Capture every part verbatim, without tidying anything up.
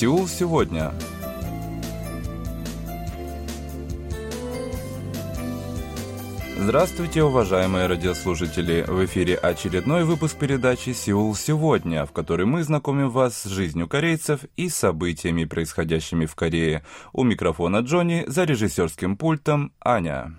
Сеул сегодня. Здравствуйте, уважаемые радиослушатели! В эфире очередной выпуск передачи «Сеул сегодня», в которой мы знакомим вас с жизнью корейцев и событиями, происходящими в Корее. У микрофона Джонни, за режиссерским пультом Аня.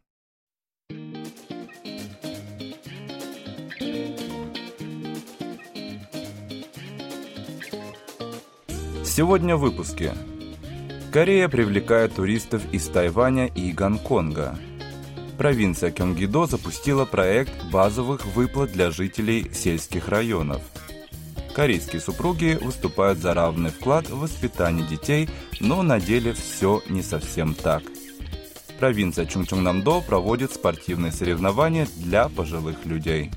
Сегодня в выпуске. Корея привлекает туристов из Тайваня и Гонконга. Провинция Кёнгидо запустила проект базовых выплат для жителей сельских районов. Корейские супруги выступают за равный вклад в воспитание детей, но на деле все не совсем так. Провинция Чungcheongnam-do проводит спортивные соревнования для пожилых людей.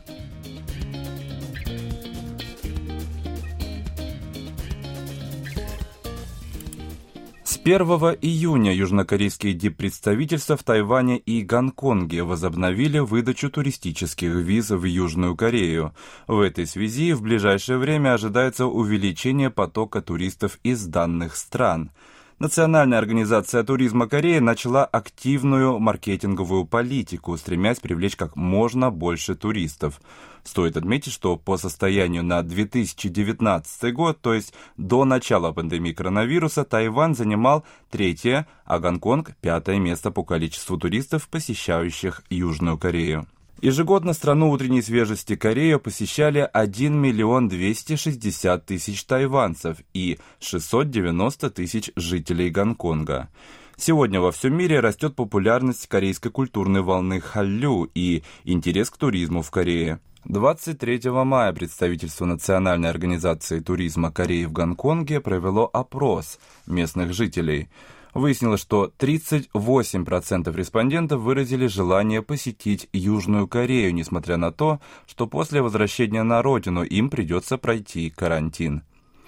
С первого июня южнокорейские диппредставительства в Тайване и Гонконге возобновили выдачу туристических виз в Южную Корею. В этой связи в ближайшее время ожидается увеличение потока туристов из данных стран. Национальная организация туризма Кореи начала активную маркетинговую политику, стремясь привлечь как можно больше туристов. Стоит отметить, что по состоянию на две тысячи девятнадцатый год, то есть до начала пандемии коронавируса, Тайвань занимал третье, а Гонконг – пятое место по количеству туристов, посещающих Южную Корею. Ежегодно страну утренней свежести Корею посещали один миллион двести шестьдесят тысяч тайванцев и шестьсот девяносто тысяч жителей Гонконга. Сегодня во всем мире растет популярность корейской культурной волны Халлю и интерес к туризму в Корее. двадцать третьего мая представительство Национальной организации туризма Кореи в Гонконге провело опрос местных жителей. Выяснилось, что тридцать восемь процентов респондентов выразили желание посетить Южную Корею, несмотря на то, что после возвращения на родину им придется пройти карантин.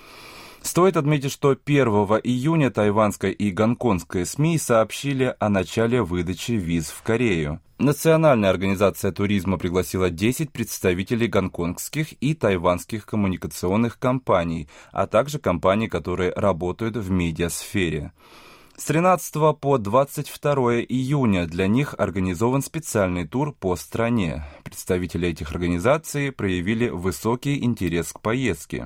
Стоит отметить, что первого июня тайванская и гонконгская СМИ сообщили о начале выдачи виз в Корею. Национальная организация туризма пригласила десять представителей гонконгских и тайванских коммуникационных компаний, а также компаний, которые работают в медиасфере. С тринадцатого по двадцать второе июня для них организован специальный тур по стране. Представители этих организаций проявили высокий интерес к поездке.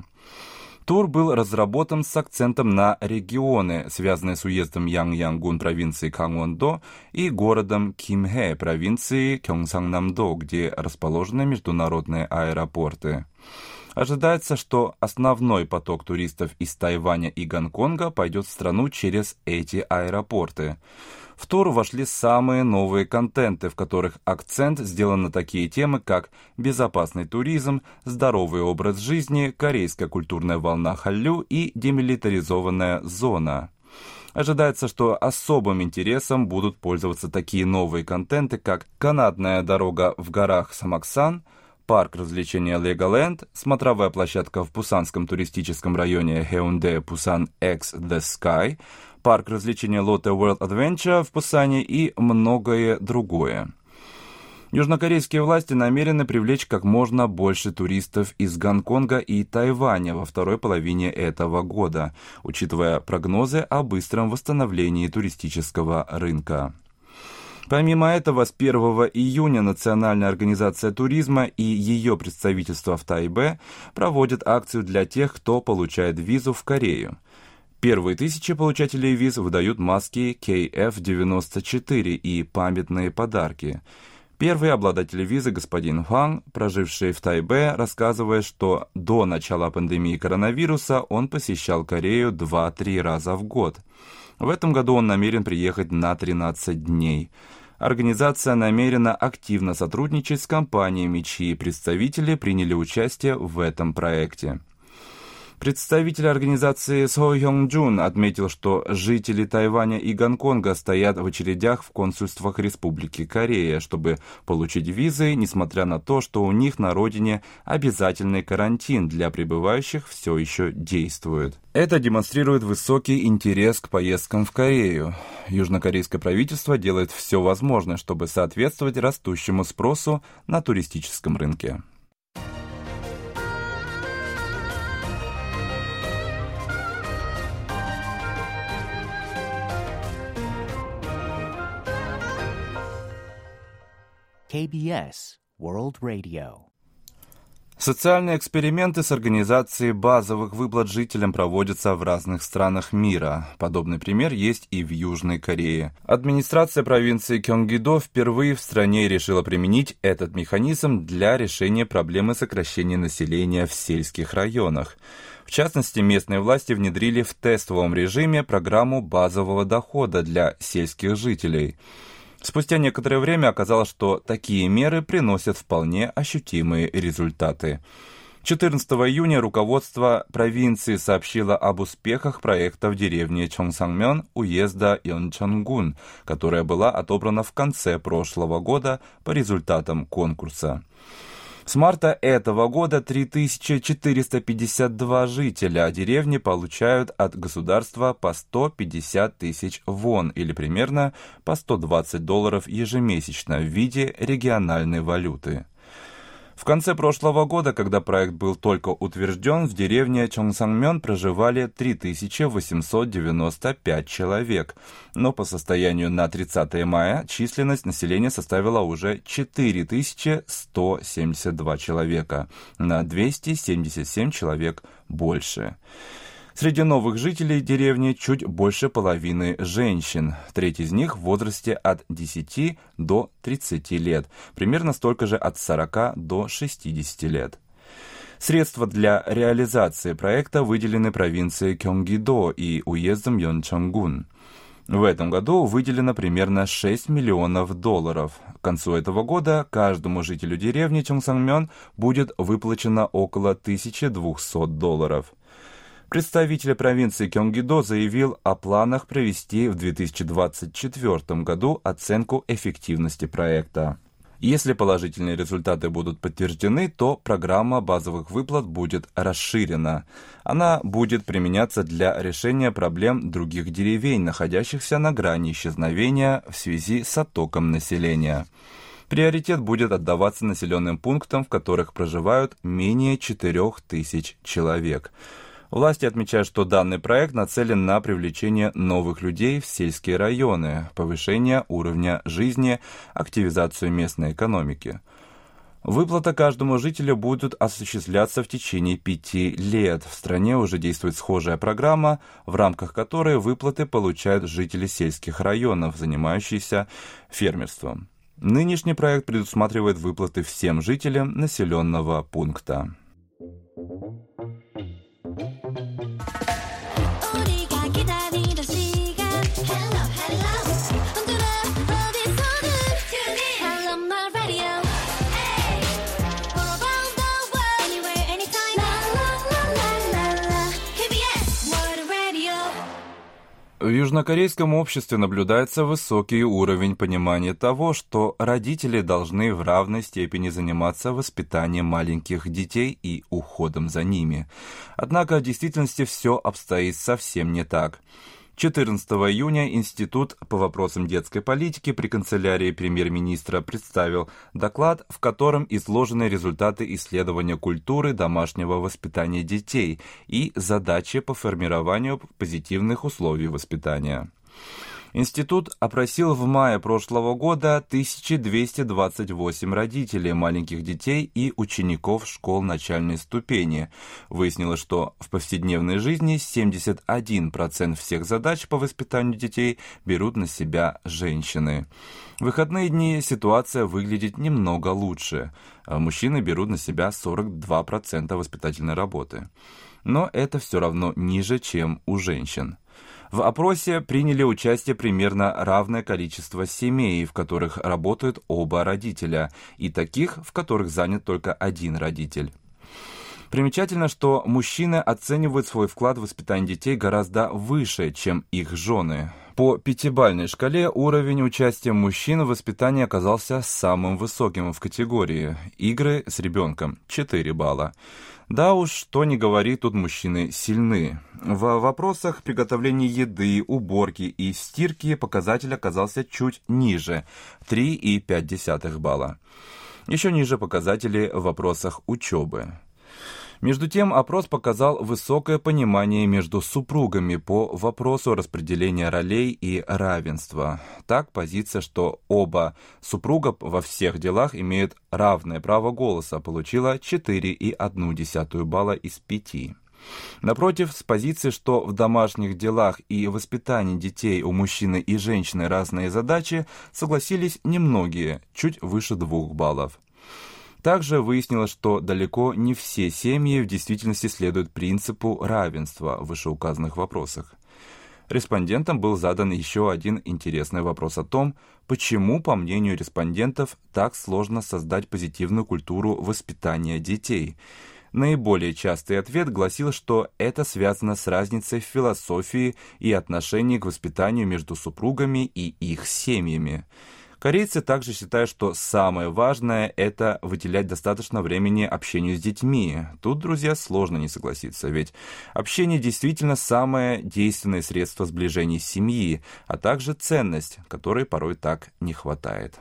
Тур был разработан с акцентом на регионы, связанные с уездом Янг-Янгун провинции Кангвон-до и городом Кимхэ провинции Кёнгсанgnam-до, где расположены международные аэропорты. Ожидается, что основной поток туристов из Тайваня и Гонконга пойдет в страну через эти аэропорты. В тур вошли самые новые контенты, в которых акцент сделан на такие темы, как безопасный туризм, здоровый образ жизни, корейская культурная волна Халлю и демилитаризованная зона. Ожидается, что особым интересом будут пользоваться такие новые контенты, как канатная дорога в горах Самаксан, парк развлечения Леголенд, смотровая площадка в пусанском туристическом районе Хэунде Пусан X The Sky, парк развлечения Lotte World Adventure в Пусане и многое другое. Южнокорейские власти намерены привлечь как можно больше туристов из Гонконга и Тайваня во второй половине этого года, учитывая прогнозы о быстром восстановлении туристического рынка. Помимо этого, с первого июня Национальная организация туризма и ее представительство в Тайбе проводят акцию для тех, кто получает визу в Корею. Первые тысячи получателей виз выдают маски кей эф девяносто четыре и памятные подарки. Первый обладатель визы, господин Хуан, проживший в Тайбе, рассказывает, что до начала пандемии коронавируса он посещал Корею два-три раза в год. В этом году он намерен приехать на тринадцать дней. Организация намерена активно сотрудничать с компаниями, чьи представители приняли участие в этом проекте. Представитель организации Со Хёng-джун отметил, что жители Тайваня и Гонконга стоят в очередях в консульствах Республики Корея, чтобы получить визы, несмотря на то, что у них на родине обязательный карантин для прибывающих все еще действует. Это демонстрирует высокий интерес к поездкам в Корею. Южнокорейское правительство делает все возможное, чтобы соответствовать растущему спросу на туристическом рынке. кей би эс World Radio. Социальные эксперименты с организацией базовых выплат жителям проводятся в разных странах мира. Подобный пример есть и в Южной Корее. Администрация провинции Кёнгидо впервые в стране решила применить этот механизм для решения проблемы сокращения населения в сельских районах. В частности, местные власти внедрили в тестовом режиме программу базового дохода для сельских жителей. Спустя некоторое время оказалось, что такие меры приносят вполне ощутимые результаты. четырнадцатого июня руководство провинции сообщило об успехах проекта в деревне Чонсангмён уезда Йончонгун, которая была отобрана в конце прошлого года по результатам конкурса. С марта этого года три тысячи четыреста пятьдесят два жителя деревни получают от государства по сто пятьдесят тысяч вон, или примерно по сто двадцать долларов ежемесячно в виде региональной валюты. В конце прошлого года, когда проект был только утвержден, в деревне Чонсангмён проживали три тысячи восемьсот девяносто пять человек, но по состоянию на тридцатое мая численность населения составила уже четыре тысячи сто семьдесят два человека, на двести семьдесят семь человек больше. Среди новых жителей деревни чуть больше половины женщин, треть из них в возрасте от десяти до тридцати лет, примерно столько же от сорока до шестидесяти лет. Средства для реализации проекта выделены провинцией Кёнгидо и уездом Йончонгун. В этом году выделено примерно шесть миллионов долларов. К концу этого года каждому жителю деревни Чонсангмён будет выплачено около тысячи двухсот долларов. Представитель провинции Кёнгидо заявил о планах провести в две тысячи двадцать четвёртом году оценку эффективности проекта. Если положительные результаты будут подтверждены, то программа базовых выплат будет расширена. Она будет применяться для решения проблем других деревень, находящихся на грани исчезновения в связи с оттоком населения. Приоритет будет отдаваться населенным пунктам, в которых проживают менее четырёх тысяч человек. Власти отмечают, что данный проект нацелен на привлечение новых людей в сельские районы, повышение уровня жизни, активизацию местной экономики. Выплата каждому жителю будет осуществляться в течение пяти лет. В стране уже действует схожая программа, в рамках которой выплаты получают жители сельских районов, занимающиеся фермерством. Нынешний проект предусматривает выплаты всем жителям населенного пункта. В южнокорейском обществе наблюдается высокий уровень понимания того, что родители должны в равной степени заниматься воспитанием маленьких детей и уходом за ними. Однако в действительности все обстоит совсем не так. четырнадцатого июня Институт по вопросам детской политики при канцелярии премьер-министра представил доклад, в котором изложены результаты исследования культуры домашнего воспитания детей и задачи по формированию позитивных условий воспитания. Институт опросил в мае прошлого года тысячу двести двадцать восемь родителей маленьких детей и учеников школ начальной ступени. Выяснилось, что в повседневной жизни семьдесят один процент всех задач по воспитанию детей берут на себя женщины. В выходные дни ситуация выглядит немного лучше. Мужчины берут на себя сорок два процента воспитательной работы. Но это все равно ниже, чем у женщин. В опросе приняли участие примерно равное количество семей, в которых работают оба родителя, и таких, в которых занят только один родитель. Примечательно, что мужчины оценивают свой вклад в воспитание детей гораздо выше, чем их жены. По пятибалльной шкале уровень участия мужчин в воспитании оказался самым высоким в категории «Игры с ребенком» — четыре балла. Да уж, что ни говори, тут мужчины сильны. В вопросах приготовления еды, уборки и стирки показатель оказался чуть ниже — три и пять десятых балла. Еще ниже показатели в вопросах учебы. Между тем, опрос показал высокое понимание между супругами по вопросу распределения ролей и равенства. Так, позиция, что оба супруга во всех делах имеют равное право голоса, получила четыре целых одну десятую балла из пяти. Напротив, с позиции, что в домашних делах и воспитании детей у мужчины и женщины разные задачи, согласились немногие, чуть выше двух баллов. Также выяснилось, что далеко не все семьи в действительности следуют принципу равенства в вышеуказанных вопросах. Респондентам был задан еще один интересный вопрос о том, почему, по мнению респондентов, так сложно создать позитивную культуру воспитания детей. Наиболее частый ответ гласил, что это связано с разницей в философии и отношении к воспитанию между супругами и их семьями. Корейцы также считают, что самое важное – это выделять достаточно времени общению с детьми. Тут, друзья, сложно не согласиться, ведь общение действительно самое действенное средство сближения семьи, а также ценность, которой порой так не хватает.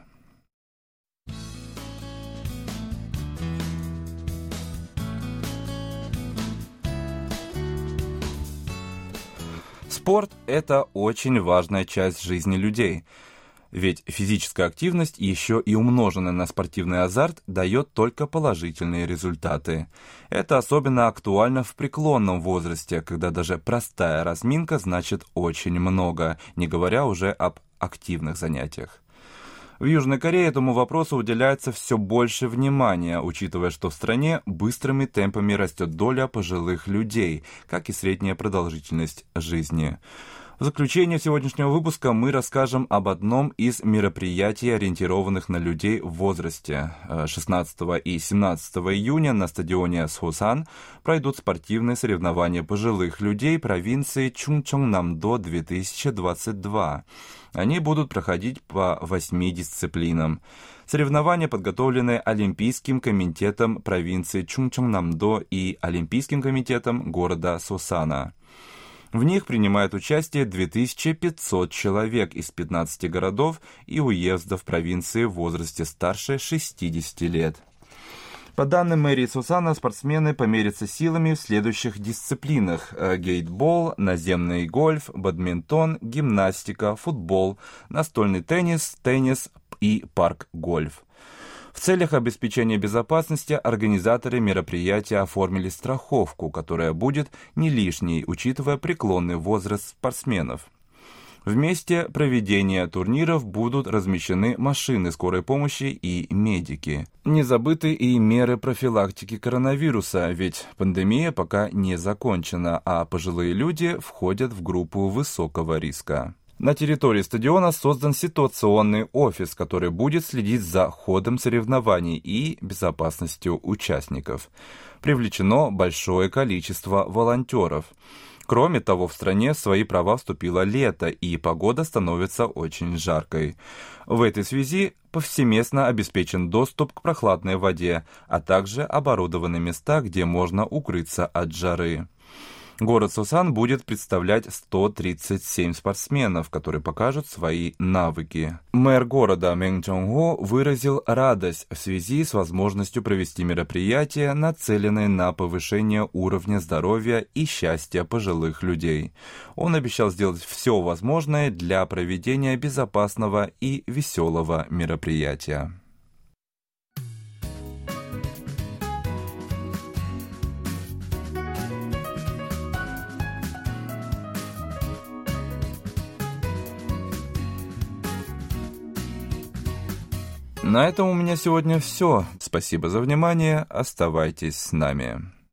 Спорт – это очень важная часть жизни людей. Ведь физическая активность, еще и умноженная на спортивный азарт, дает только положительные результаты. Это особенно актуально в преклонном возрасте, когда даже простая разминка значит очень много, не говоря уже об активных занятиях. В Южной Корее этому вопросу уделяется все больше внимания, учитывая, что в стране быстрыми темпами растет доля пожилых людей, как и средняя продолжительность жизни. В заключение сегодняшнего выпуска мы расскажем об одном из мероприятий, ориентированных на людей в возрасте. шестнадцатого и семнадцатого июня на стадионе Сосан пройдут спортивные соревнования пожилых людей провинции Чунчонgnam-до две тысячи двадцать два. Они будут проходить по восьми дисциплинам. Соревнования подготовлены Олимпийским комитетом провинции Чунчонgnam-до и Олимпийским комитетом города Сосана. В них принимают участие две тысячи пятьсот человек из пятнадцати городов и уездов провинции в возрасте старше шестидесяти лет. По данным мэрии Сосана, спортсмены померятся силами в следующих дисциплинах: гейтбол, наземный гольф, бадминтон, гимнастика, футбол, настольный теннис, теннис и парк-гольф. В целях обеспечения безопасности организаторы мероприятия оформили страховку, которая будет не лишней, учитывая преклонный возраст спортсменов. В месте проведения турниров будут размещены машины скорой помощи и медики. Не забыты и меры профилактики коронавируса, ведь пандемия пока не закончена, а пожилые люди входят в группу высокого риска. На территории стадиона создан ситуационный офис, который будет следить за ходом соревнований и безопасностью участников. Привлечено большое количество волонтеров. Кроме того, в стране в свои права вступило лето, и погода становится очень жаркой. В этой связи повсеместно обеспечен доступ к прохладной воде, а также оборудованы места, где можно укрыться от жары. Город Сосан будет представлять сто тридцать семь спортсменов, которые покажут свои навыки. Мэр города Мэнг Чон-Хо выразил радость в связи с возможностью провести мероприятие, нацеленное на повышение уровня здоровья и счастья пожилых людей. Он обещал сделать все возможное для проведения безопасного и веселого мероприятия. На этом у меня сегодня все. Спасибо за внимание. Оставайтесь с нами.